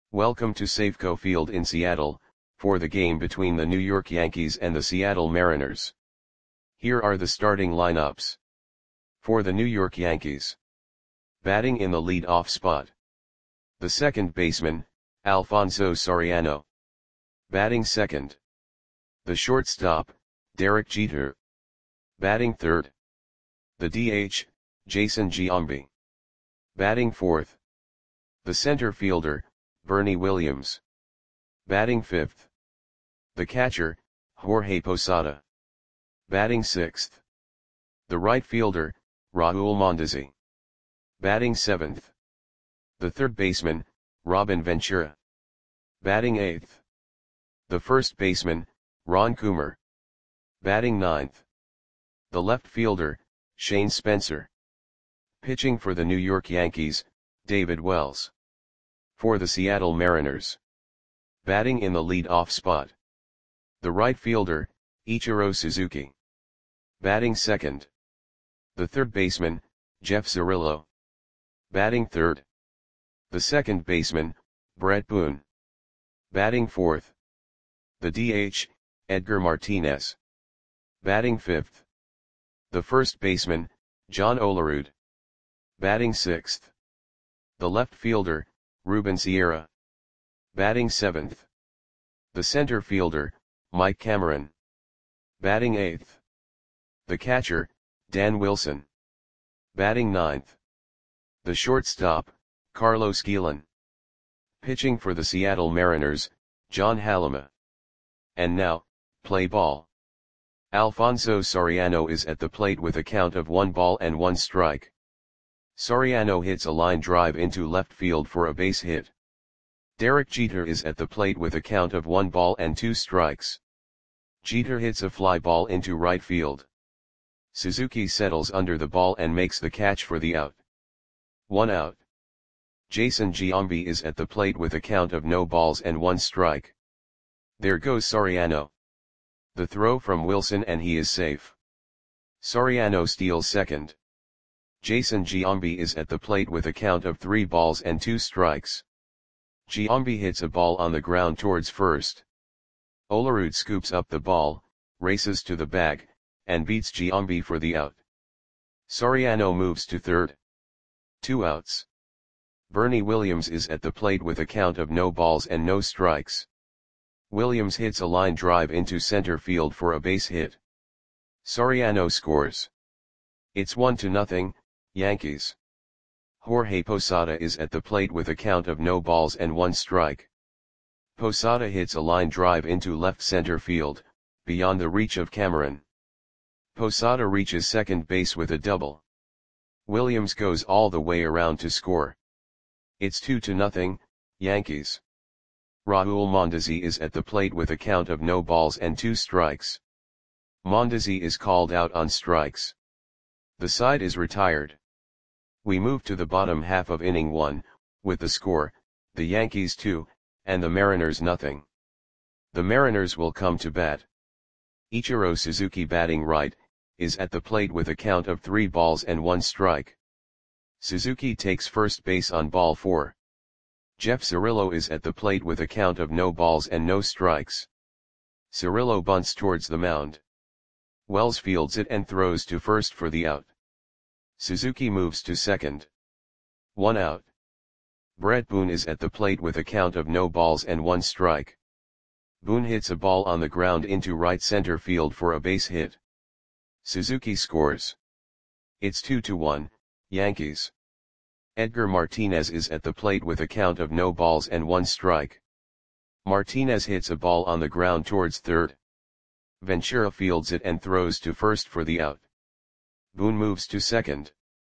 Welcome to Safeco Field in Seattle, for the game between the New York Yankees and the Seattle Mariners. Here are the starting lineups. For the New York Yankees. Batting in the lead-off spot. The second baseman, Alfonso Soriano. Batting second. The shortstop, Derek Jeter. Batting third. The DH, Jason Giambi. Batting fourth. The center fielder, Bernie Williams. Batting fifth. The catcher, Jorge Posada. Batting sixth. The right fielder, Raul Mondesi. Batting seventh. The third baseman, Robin Ventura. Batting eighth. The first baseman, Ron Coomer. Batting ninth. The left fielder, Shane Spencer. Pitching for the New York Yankees, David Wells. For the Seattle Mariners. Batting in the lead-off spot. The right fielder, Ichiro Suzuki. Batting second. The third baseman, Jeff Cirillo. Batting third. The second baseman, Brett Boone. Batting fourth. The DH, Edgar Martinez. Batting fifth. The first baseman, John Olerud. Batting sixth. The left fielder, Ruben Sierra. Batting seventh. The center fielder, Mike Cameron. Batting eighth. The catcher, Dan Wilson. Batting ninth. The shortstop, Carlos Guillen. Pitching for the Seattle Mariners, John Halama. And now, play ball. Alfonso Soriano is at the plate with a count of 1 ball and 1 strike. Soriano hits a line drive into left field for a base hit. Derek Jeter is at the plate with a count of 1 ball and 2 strikes. Jeter hits a fly ball into right field. Suzuki settles under the ball and makes the catch for the out. 1 out. Jason Giambi is at the plate with a count of no balls and 1 strike. There goes Soriano. The throw from Wilson and he is safe. Soriano steals second. Jason Giambi is at the plate with a count of 3 balls and 2 strikes. Giambi hits a ball on the ground towards first. Olerud scoops up the ball, races to the bag, and beats Giambi for the out. Soriano moves to third. 2 outs. Bernie Williams is at the plate with a count of no balls and no strikes. Williams hits a line drive into center field for a base hit. Soriano scores. It's 1-0, Yankees. Jorge Posada is at the plate with a count of no balls and 1 strike. Posada hits a line drive into left center field, beyond the reach of Cameron. Posada reaches second base with a double. Williams goes all the way around to score. It's 2-0, Yankees. Raul Mondesi is at the plate with a count of no balls and 2 strikes. Mondesi is called out on strikes. The side is retired. We move to the bottom half of inning 1, with the score, the Yankees 2, and the Mariners nothing. The Mariners will come to bat. Ichiro Suzuki, batting right, is at the plate with a count of 3 balls and 1 strike. Suzuki takes first base on ball 4. Jeff Cirillo is at the plate with a count of no balls and no strikes. Cirillo bunts towards the mound. Wells fields it and throws to first for the out. Suzuki moves to second. 1 out. Brett Boone is at the plate with a count of no balls and 1 strike. Boone hits a ball on the ground into right center field for a base hit. Suzuki scores. It's 2-1, Yankees. Edgar Martinez is at the plate with a count of no balls and 1 strike. Martinez hits a ball on the ground towards third. Ventura fields it and throws to first for the out. Boone moves to second.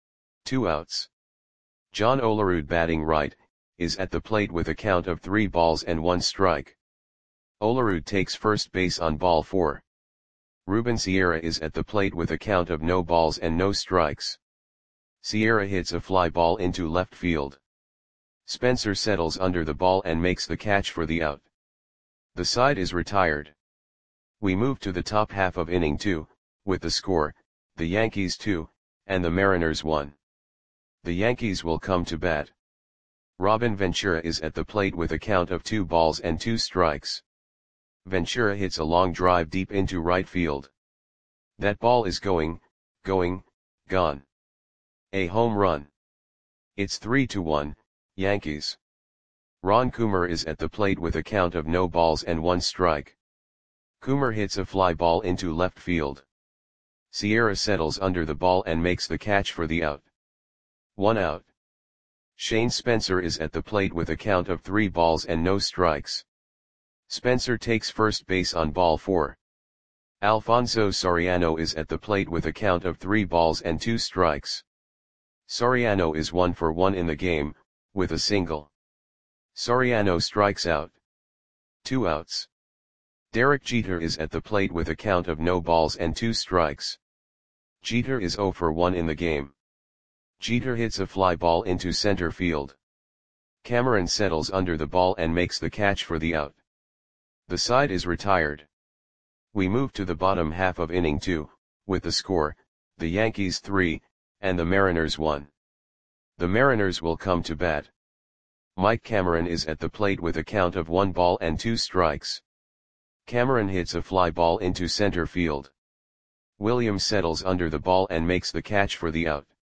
2 outs. John Olerud, batting right, is at the plate with a count of 3 balls and 1 strike. Olerud takes first base on ball 4. Ruben Sierra is at the plate with a count of no balls and no strikes. Sierra hits a fly ball into left field. Spencer settles under the ball and makes the catch for the out. The side is retired. We move to the top half of inning 2, with the score, the Yankees 2, and the Mariners 1. The Yankees will come to bat. Robin Ventura is at the plate with a count of 2 balls and 2 strikes. Ventura hits a long drive deep into right field. That ball is gone. A home run. It's 3-1, Yankees. Ron Coomer is at the plate with a count of no balls and 1 strike. Coomer hits a fly ball into left field. Sierra settles under the ball and makes the catch for the out. 1 out. Shane Spencer is at the plate with a count of 3 balls and no strikes. Spencer takes first base on ball 4. Alfonso Soriano is at the plate with a count of 3 balls and 2 strikes. Soriano is 1 for 1 in the game, with a single. Soriano strikes out. 2 outs. Derek Jeter is at the plate with a count of no balls and 2 strikes. Jeter is 0 for 1 in the game. Jeter hits a fly ball into center field. Cameron settles under the ball and makes the catch for the out. The side is retired. We move to the bottom half of inning 2, with the score, the Yankees 3, and the Mariners 1. The Mariners will come to bat. Mike Cameron is at the plate with a count of 1 ball and 2 strikes. Cameron hits a fly ball into center field. Williams settles under the ball and makes the catch for the out.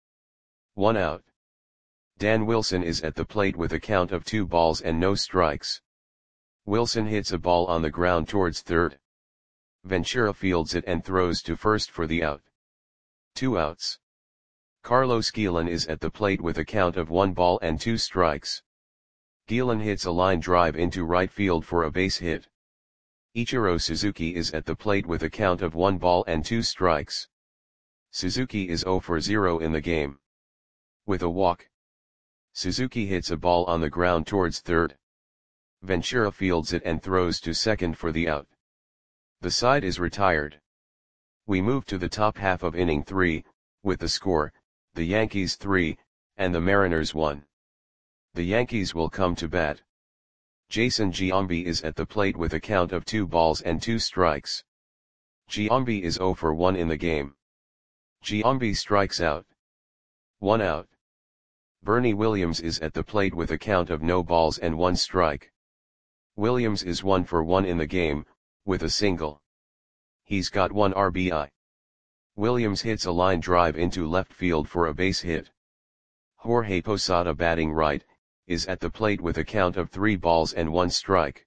1 out. Dan Wilson is at the plate with a count of 2 balls and no strikes. Wilson hits a ball on the ground towards third. Ventura fields it and throws to first for the out. 2 outs. Carlos Guillen is at the plate with a count of 1 ball and 2 strikes. Guillen hits a line drive into right field for a base hit. Ichiro Suzuki is at the plate with a count of 1 ball and 2 strikes. Suzuki is 0 for 0 in the game. With a walk. Suzuki hits a ball on the ground towards third. Ventura fields it and throws to second for the out. The side is retired. We move to the top half of inning 3, with the score, the Yankees 3, and the Mariners 1. The Yankees will come to bat. Jason Giambi is at the plate with a count of 2 balls and 2 strikes. Giambi is 0 for 1 in the game. Giambi strikes out. 1 out. Bernie Williams is at the plate with a count of no balls and 1 strike. Williams is 1 for 1 in the game, with a single. He's got 1 RBI. Williams hits a line drive into left field for a base hit. Jorge Posada, batting right, is at the plate with a count of 3 balls and 1 strike.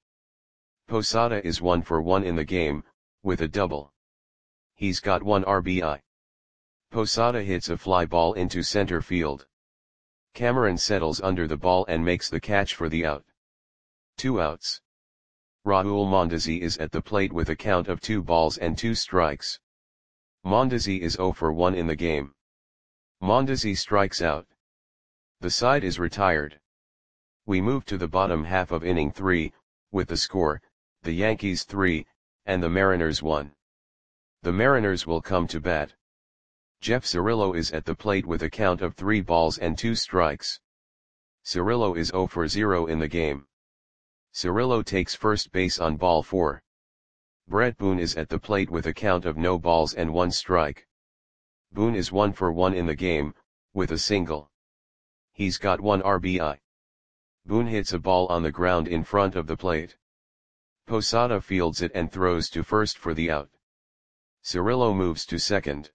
Posada is 1 for 1 in the game, with a double. He's got 1 RBI. Posada hits a fly ball into center field. Cameron settles under the ball and makes the catch for the out. 2 outs. Raul Mondesi is at the plate with a count of 2 balls and 2 strikes. Mondesi is 0 for 1 in the game. Mondesi strikes out. The side is retired. We move to the bottom half of inning 3, with the score, the Yankees 3, and the Mariners 1. The Mariners will come to bat. Jeff Cirillo is at the plate with a count of 3 balls and 2 strikes. Cirillo is 0 for 0 in the game. Cirillo takes first base on ball 4. Brett Boone is at the plate with a count of no balls and 1 strike. Boone is 1 for 1 in the game, with a single. He's got 1 RBI. Boone hits a ball on the ground in front of the plate. Posada fields it and throws to first for the out. Cirillo moves to second.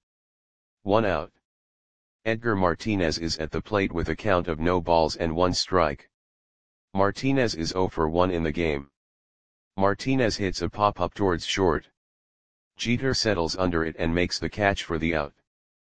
1 out. Edgar Martinez is at the plate with a count of no balls and 1 strike. Martinez is 0 for 1 in the game. Martinez hits a pop-up towards short. Jeter settles under it and makes the catch for the out.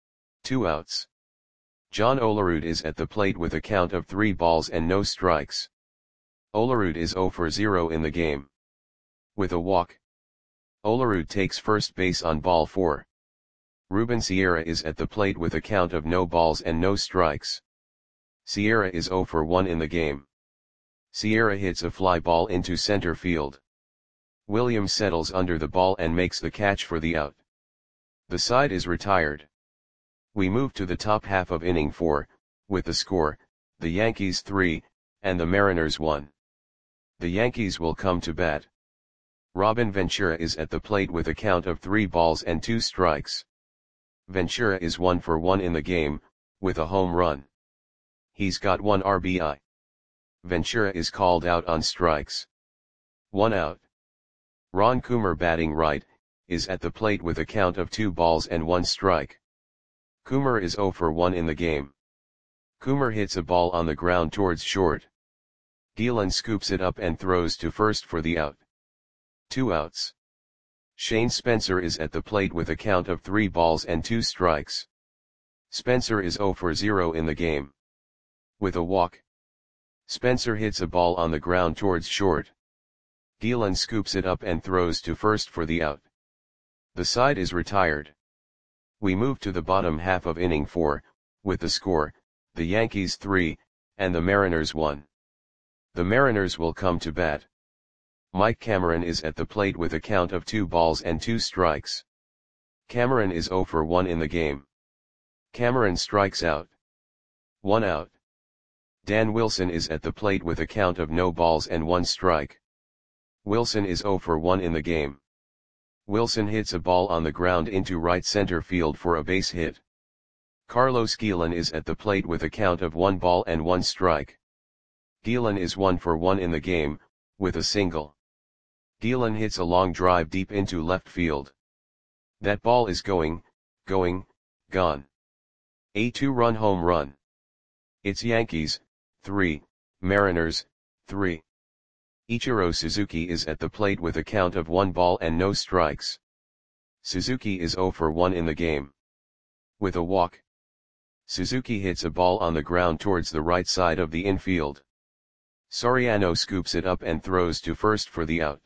2 outs. John Olerud is at the plate with a count of 3 balls and no strikes. Olerud is 0 for 0 in the game. With a walk. Olerud takes first base on ball 4. Ruben Sierra is at the plate with a count of no balls and no strikes. Sierra is 0 for 1 in the game. Sierra hits a fly ball into center field. Williams settles under the ball and makes the catch for the out. The side is retired. We move to the top half of inning 4, with the score, the Yankees 3, and the Mariners 1. The Yankees will come to bat. Robin Ventura is at the plate with a count of 3 balls and 2 strikes. Ventura is 1 for 1 in the game, with a home run. He's got 1 RBI. Ventura is called out on strikes. 1 out. Ron Coomer batting right, is at the plate with a count of 2 balls and 1 strike. Coomer is 0 for 1 in the game. Coomer hits a ball on the ground towards short. Gielan scoops it up and throws to first for the out. 2 outs. Shane Spencer is at the plate with a count of 3 balls and 2 strikes. Spencer is 0 for 0 in the game. With a walk, Spencer hits a ball on the ground towards short. Gielan scoops it up and throws to first for the out. The side is retired. We move to the bottom half of inning 4, with the score, the Yankees 3, and the Mariners 1. The Mariners will come to bat. Mike Cameron is at the plate with a count of 2 balls and 2 strikes. Cameron is 0 for 1 in the game. Cameron strikes out. 1 out. Dan Wilson is at the plate with a count of no balls and 1 strike. Wilson is 0 for 1 in the game. Wilson hits a ball on the ground into right center field for a base hit. Carlos Gielan is at the plate with a count of 1 ball and 1 strike. Gielan is 1 for 1 in the game, with a single. Gielan hits a long drive deep into left field. That ball is going, gone. A 2-run home run. It's Yankees, 3, Mariners, 3. Ichiro Suzuki is at the plate with a count of 1 ball and no strikes. Suzuki is 0 for 1 in the game. With a walk, Suzuki hits a ball on the ground towards the right side of the infield. Soriano scoops it up and throws to first for the out.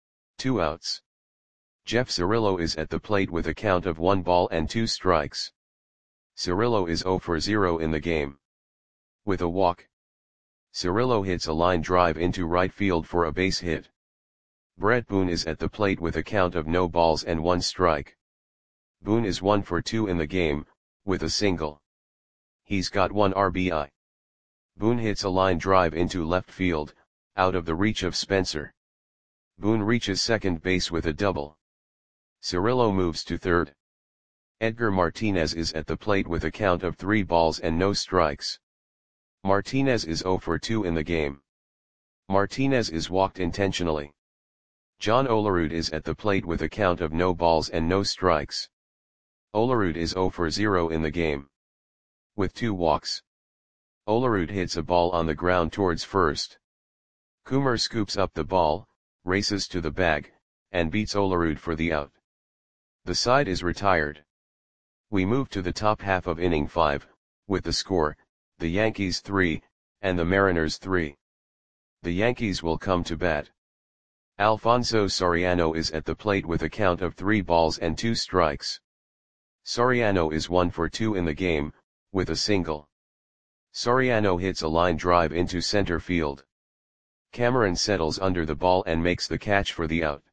2 outs. Jeff Cirillo is at the plate with a count of 1 ball and 2 strikes. Cirillo is 0 for 0 in the game. With a walk, Cirillo hits a line drive into right field for a base hit. Brett Boone is at the plate with a count of no balls and 1 strike. Boone is 1 for 2 in the game, with a single. He's got 1 RBI. Boone hits a line drive into left field, out of the reach of Spencer. Boone reaches second base with a double. Cirillo moves to third. Edgar Martinez is at the plate with a count of 3 balls and no strikes. Martinez is 0 for 2 in the game. Martinez is walked intentionally. John Olerud is at the plate with a count of no balls and no strikes. Olerud is 0 for 0 in the game. With 2 walks, Olerud hits a ball on the ground towards first. Coomer scoops up the ball, races to the bag, and beats Olerud for the out. The side is retired. We move to the top half of inning 5, with the score, the Yankees 3, and the Mariners 3. The Yankees will come to bat. Alfonso Soriano is at the plate with a count of 3 balls and 2 strikes. Soriano is 1 for 2 in the game, with a single. Soriano hits a line drive into center field. Cameron settles under the ball and makes the catch for the out.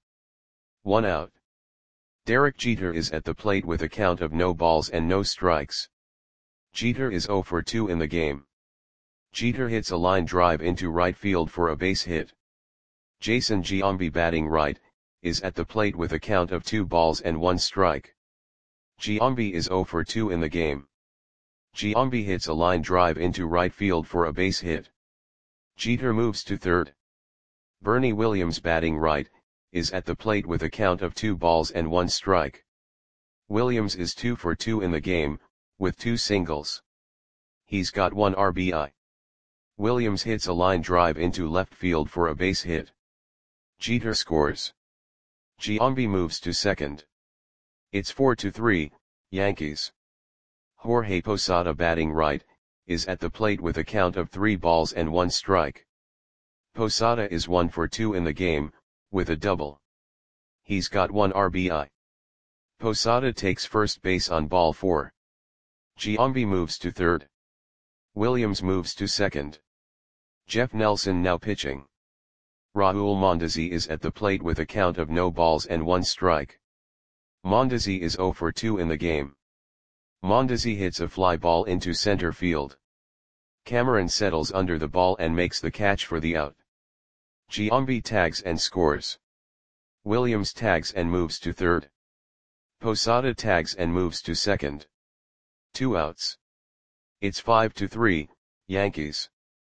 1 out. Derek Jeter is at the plate with a count of no balls and no strikes. Jeter is 0 for 2 in the game. Jeter hits a line drive into right field for a base hit. Jason Giambi batting right, is at the plate with a count of 2 balls and 1 strike. Giambi is 0 for 2 in the game. Giambi hits a line drive into right field for a base hit. Jeter moves to third. Bernie Williams batting right, is at the plate with a count of 2 balls and 1 strike. Williams is 2 for 2 in the game, with 2 singles. He's got 1 RBI. Williams hits a line drive into left field for a base hit. Jeter scores. Giambi moves to second. It's 4-3, Yankees. Jorge Posada batting right, is at the plate with a count of 3 balls and 1 strike. Posada is 1 for 2 in the game, with a double. He's got 1 RBI. Posada takes first base on ball 4. Giambi moves to third. Williams moves to second. Jeff Nelson now pitching. Raul Mondesi is at the plate with a count of no balls and 1 strike. Mondesi is 0 for 2 in the game. Mondesi hits a fly ball into center field. Cameron settles under the ball and makes the catch for the out. Giambi tags and scores. Williams tags and moves to third. Posada tags and moves to second. 2 outs. It's 5-3, Yankees.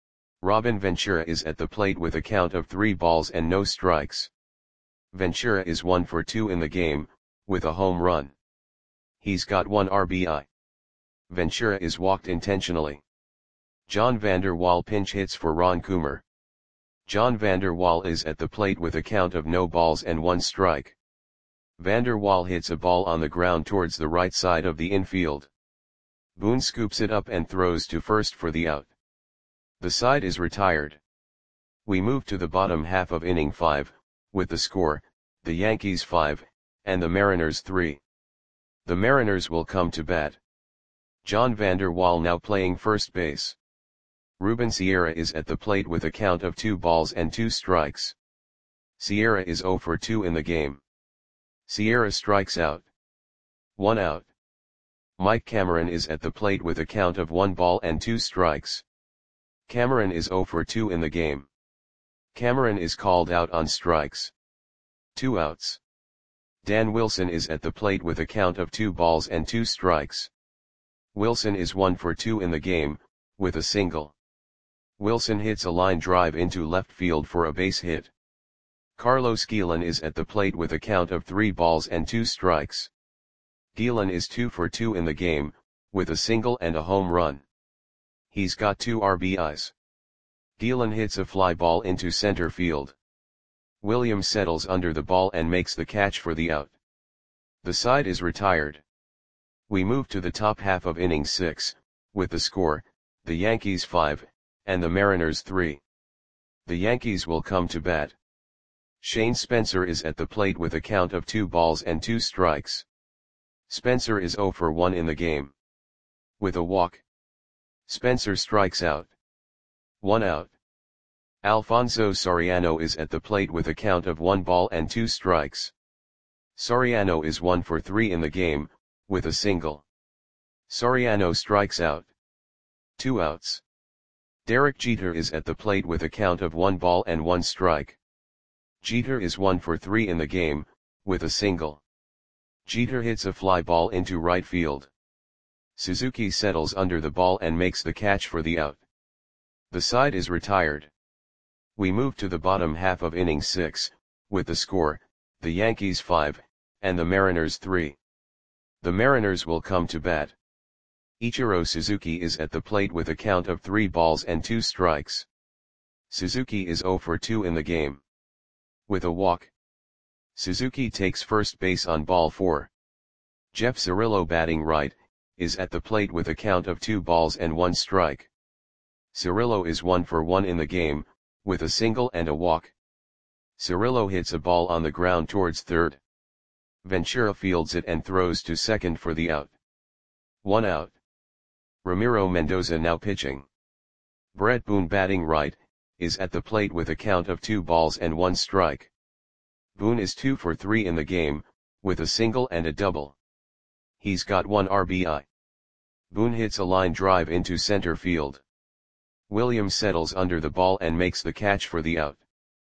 Robin Ventura is at the plate with a count of 3 balls and no strikes. Ventura is 1 for 2 in the game, with a home run. He's got 1 RBI. Ventura is walked intentionally. John Vander Wal pinch hits for Ron Coomer. John Vander Wal is at the plate with a count of no balls and 1 strike. Vander Wal hits a ball on the ground towards the right side of the infield. Boone scoops it up and throws to first for the out. The side is retired. We move to the bottom half of inning 5, with the score, the Yankees 5, and the Mariners 3. The Mariners will come to bat. John Vander Wal now playing first base. Ruben Sierra is at the plate with a count of 2 balls and 2 strikes. Sierra is 0 for 2 in the game. Sierra strikes out. 1 out. Mike Cameron is at the plate with a count of 1 ball and 2 strikes. Cameron is 0 for 2 in the game. Cameron is called out on strikes. 2 outs. Dan Wilson is at the plate with a count of 2 balls and 2 strikes. Wilson is 1 for 2 in the game, with a single. Wilson hits a line drive into left field for a base hit. Carlos Guillen is at the plate with a count of 3 balls and 2 strikes. Guillen is 2 for 2 in the game, with a single and a home run. He's got 2 RBIs. Guillen hits a fly ball into center field. Williams settles under the ball and makes the catch for the out. The side is retired. We move to the top half of inning 6, with the score, the Yankees 5, and the Mariners 3. The Yankees will come to bat. Shane Spencer is at the plate with a count of 2 balls and 2 strikes. Spencer is 0 for 1 in the game. With a walk. Spencer strikes out. 1 out. Alfonso Soriano is at the plate with a count of 1 ball and 2 strikes. Soriano is 1 for 3 in the game, with a single. Soriano strikes out. 2 outs. Derek Jeter is at the plate with a count of 1 ball and 1 strike. Jeter is 1 for 3 in the game, with a single. Jeter hits a fly ball into right field. Suzuki settles under the ball and makes the catch for the out. The side is retired. We move to the bottom half of inning 6, with the score, the Yankees 5, and the Mariners 3. The Mariners will come to bat. Ichiro Suzuki is at the plate with a count of 3 balls and 2 strikes. Suzuki is 0 for 2 in the game. With a walk. Suzuki takes first base on ball 4. Jeff Cirillo batting right, is at the plate with a count of 2 balls and 1 strike. Cirillo is 1 for 1 in the game, with a single and a walk. Cirillo hits a ball on the ground towards third. Ventura fields it and throws to second for the out. 1 out. Ramiro Mendoza now pitching. Brett Boone batting right, is at the plate with a count of 2 balls and 1 strike. Boone is 2 for 3 in the game, with a single and a double. He's got 1 RBI. Boone hits a line drive into center field. Williams settles under the ball and makes the catch for the out.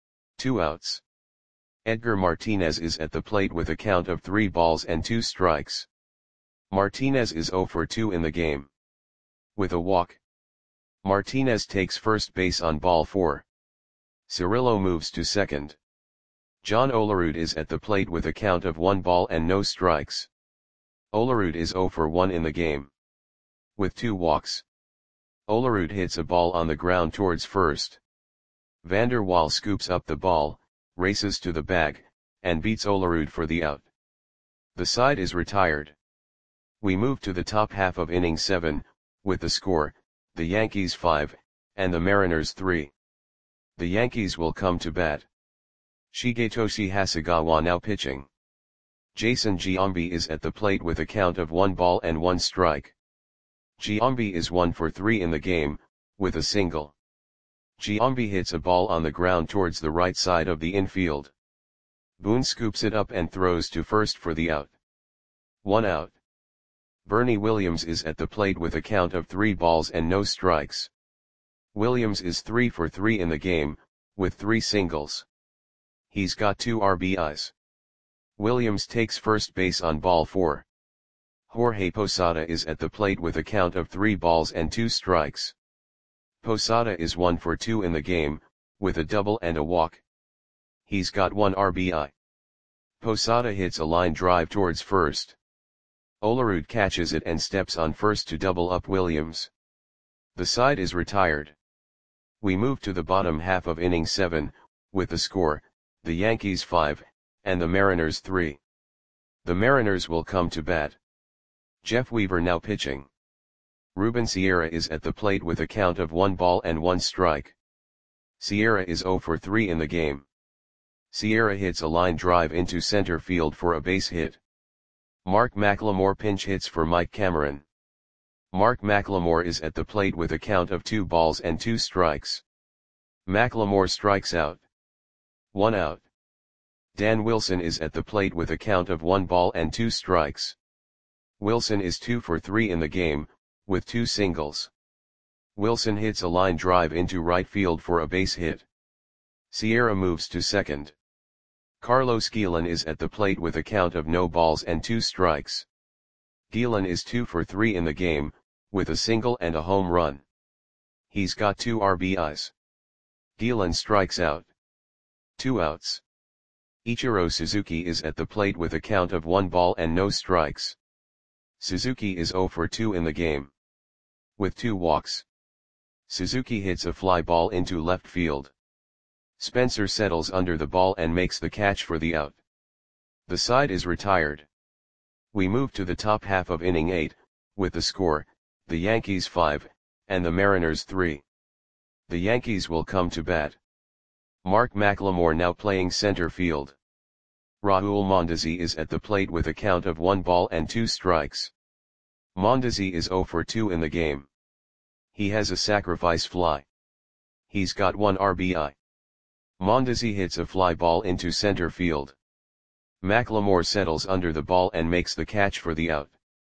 2 outs. Edgar Martinez is at the plate with a count of 3 balls and 2 strikes. Martinez is 0 for 2 in the game. With a walk. Martinez takes first base on ball 4. Cirillo moves to second. John Olerud is at the plate with a count of 1 ball and no strikes. Olerud is 0 for 1 in the game. With 2 walks. Olerud hits a ball on the ground towards first. Vander Wal scoops up the ball, races to the bag, and beats Olerud for the out. The side is retired. We move to the top half of inning 7, with the score, the Yankees 5, and the Mariners 3. The Yankees will come to bat. Shigetoshi Hasegawa now pitching. Jason Giambi is at the plate with a count of 1 ball and 1 strike. Giambi is 1 for 3 in the game, with a single. Giambi hits a ball on the ground towards the right side of the infield. Boone scoops it up and throws to first for the out. 1 out. Bernie Williams is at the plate with a count of 3 balls and no strikes. Williams is 3 for 3 in the game, with 3 singles. He's got 2 RBIs. Williams takes first base on ball 4. Jorge Posada is at the plate with a count of 3 balls and 2 strikes. Posada is 1 for 2 in the game, with a double and a walk. He's got 1 RBI. Posada hits a line drive towards first. Olerud catches it and steps on first to double up Williams. The side is retired. We move to the bottom half of inning 7, with the score, the Yankees 5, and the Mariners 3. The Mariners will come to bat. Jeff Weaver now pitching. Ruben Sierra is at the plate with a count of 1 ball and 1 strike. Sierra is 0 for 3 in the game. Sierra hits a line drive into center field for a base hit. Mark McLemore pinch hits for Mike Cameron. Mark McLemore is at the plate with a count of 2 balls and 2 strikes. McLemore strikes out. 1 out. Dan Wilson is at the plate with a count of 1 ball and 2 strikes. Wilson is 2 for 3 in the game, with 2 singles. Wilson hits a line drive into right field for a base hit. Sierra moves to second. Carlos Guillen is at the plate with a count of no balls and 2 strikes. Guillen is 2 for 3 in the game, with a single and a home run. He's got 2 RBIs. Guillen strikes out. 2 outs. Ichiro Suzuki is at the plate with a count of 1 ball and no strikes. Suzuki is 0 for 2 in the game. With 2 walks. Suzuki hits a fly ball into left field. Spencer settles under the ball and makes the catch for the out. The side is retired. We move to the top half of inning 8, with the score, the Yankees 5, and the Mariners 3. The Yankees will come to bat. Mark McLemore now playing center field. Raul Mondesi is at the plate with a count of 1 ball and 2 strikes. Mondesi is 0 for 2 in the game. He has a sacrifice fly. He's got 1 RBI. Mondesi hits a fly ball into center field. McLemore settles under the ball and makes the catch for the out.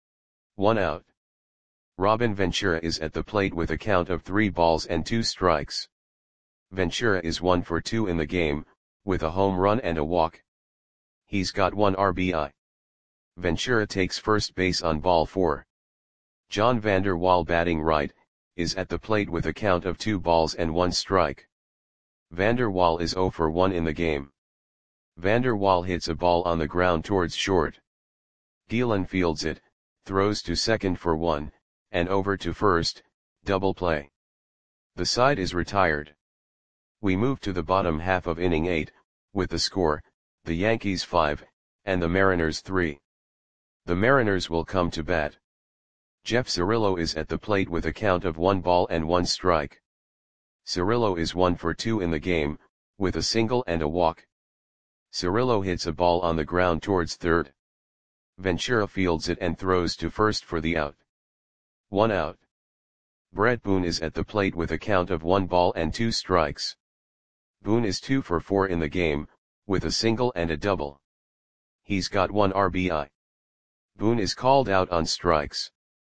1 out. Robin Ventura is at the plate with a count of 3 balls and 2 strikes. Ventura is 1 for 2 in the game, with a home run and a walk. He's got 1 RBI. Ventura takes first base on ball 4. John Vander Wal batting right, is at the plate with a count of 2 balls and 1 strike. Vander Wal is 0 for 1 in the game. Vander Wal hits a ball on the ground towards short. Guillen fields it, throws to second for 1, and over to first, double play. The side is retired. We move to the bottom half of inning 8, with the score, the Yankees 5, and the Mariners 3. The Mariners will come to bat. Jeff Cirillo is at the plate with a count of 1 ball and 1 strike. Cirillo is 1 for 2 in the game, with a single and a walk. Cirillo hits a ball on the ground towards third. Ventura fields it and throws to first for the out. 1 out. Brett Boone is at the plate with a count of 1 ball and 2 strikes. Boone is 2 for 4 in the game, with a single and a double. He's got 1 RBI. Boone is called out on strikes.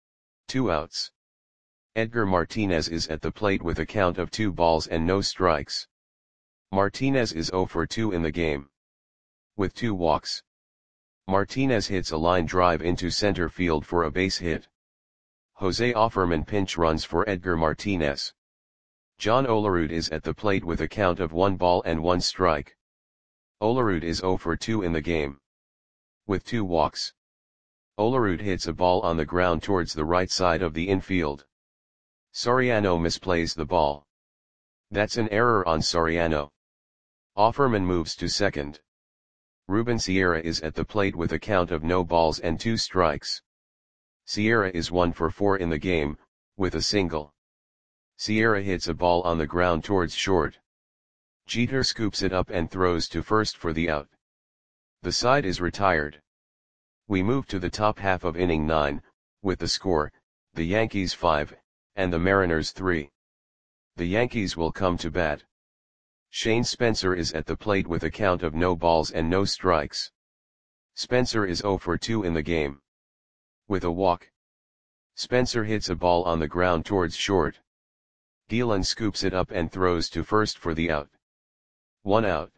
2 outs. Edgar Martinez is at the plate with a count of 2 balls and no strikes. Martinez is 0 for 2 in the game. With 2 walks. Martinez hits a line drive into center field for a base hit. Jose Offerman pinch runs for Edgar Martinez. John Olerud is at the plate with a count of 1 ball and 1 strike. Olerud is 0 for 2 in the game. With 2 walks. Olerud hits a ball on the ground towards the right side of the infield. Soriano misplays the ball. That's an error on Soriano. Offerman moves to second. Ruben Sierra is at the plate with a count of no balls and 2 strikes. Sierra is 1 for 4 in the game, with a single. Sierra hits a ball on the ground towards short. Jeter scoops it up and throws to first for the out. The side is retired. We move to the top half of inning 9, with the score, the Yankees 5, and the Mariners 3. The Yankees will come to bat. Shane Spencer is at the plate with a count of no balls and no strikes. Spencer is 0 for 2 in the game. With a walk. Spencer hits a ball on the ground towards short. Guillen scoops it up and throws to first for the out. 1 out.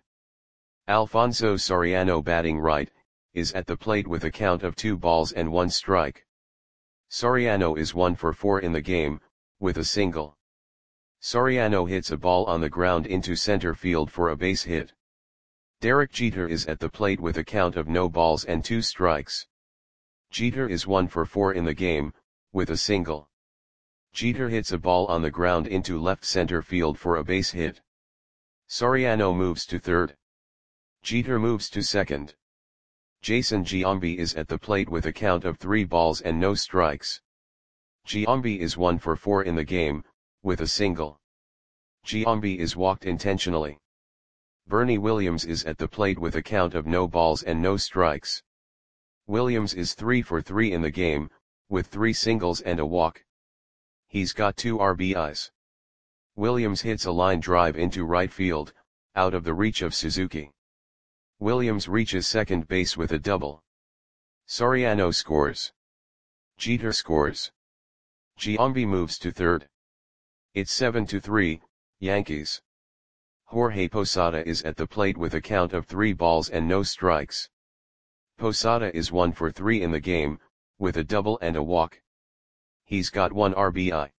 Alfonso Soriano batting right, is at the plate with a count of 2 balls and 1 strike. Soriano is 1 for 4 in the game, with a single. Soriano hits a ball on the ground into center field for a base hit. Derek Jeter is at the plate with a count of no balls and 2 strikes. Jeter is 1 for 4 in the game, with a single. Jeter hits a ball on the ground into left center field for a base hit. Soriano moves to third. Jeter moves to second. Jason Giambi is at the plate with a count of 3 balls and no strikes. Giambi is 1 for 4 in the game, with a single. Giambi is walked intentionally. Bernie Williams is at the plate with a count of no balls and no strikes. Williams is 3 for 3 in the game, with 3 singles and a walk. He's got 2 RBIs. Williams hits a line drive into right field, out of the reach of Suzuki. Williams reaches second base with a double. Soriano scores. Jeter scores. Giambi moves to third. It's 7-3, Yankees. Jorge Posada is at the plate with a count of 3 balls and no strikes. Posada is 1 for 3 in the game, with a double and a walk. He's got 1 RBI.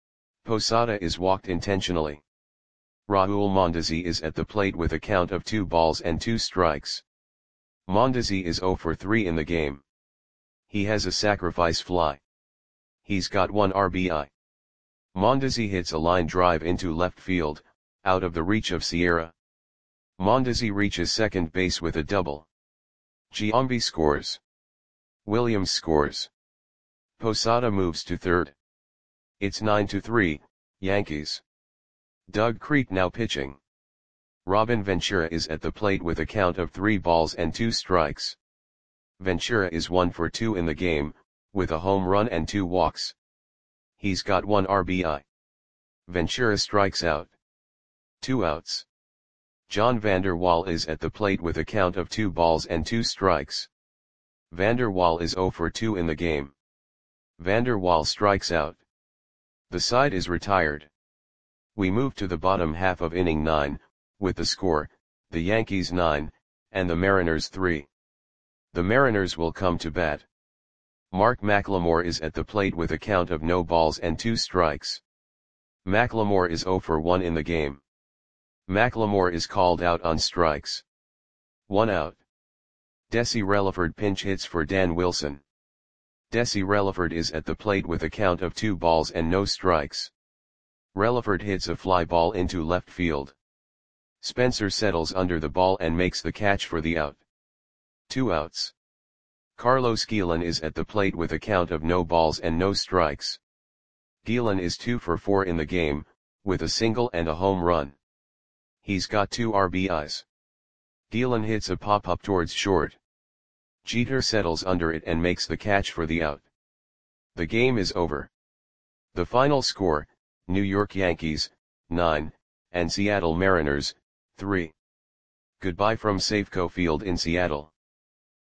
Posada is walked intentionally. Raul Mondesi is at the plate with a count of 2 balls and 2 strikes. Mondesi is 0 for 3 in the game. He has a sacrifice fly. He's got 1 RBI. Mondesi hits a line drive into left field, out of the reach of Sierra. Mondesi reaches second base with a double. Giambi scores. Williams scores. Posada moves to third. It's 9-3, Yankees. Doug Creek now pitching. Robin Ventura is at the plate with a count of 3 balls and 2 strikes. Ventura is 1 for 2 in the game, with a home run and 2 walks. He's got 1 RBI. Ventura strikes out. 2 outs. John Vander Wal is at the plate with a count of 2 balls and 2 strikes. Vander Wal is 0 for 2 in the game. Vander Wal strikes out. The side is retired. We move to the bottom half of inning 9, with the score, the Yankees 9, and the Mariners 3. The Mariners will come to bat. Mark McLemore is at the plate with a count of no balls and 2 strikes. McLemore is 0 for 1 in the game. McLemore is called out on strikes. 1 out. Desi Relaford pinch hits for Dan Wilson. Desi Relaford is at the plate with a count of 2 balls and no strikes. Relaford hits a fly ball into left field. Spencer settles under the ball and makes the catch for the out. 2 outs. Carlos Guillen is at the plate with a count of no balls and no strikes. Guillen is 2 for 4 in the game, with a single and a home run. He's got 2 RBIs. Guillen hits a pop-up towards short. Jeter settles under it and makes the catch for the out. The game is over. The final score, New York Yankees, 9, and Seattle Mariners, 3. Goodbye from Safeco Field in Seattle.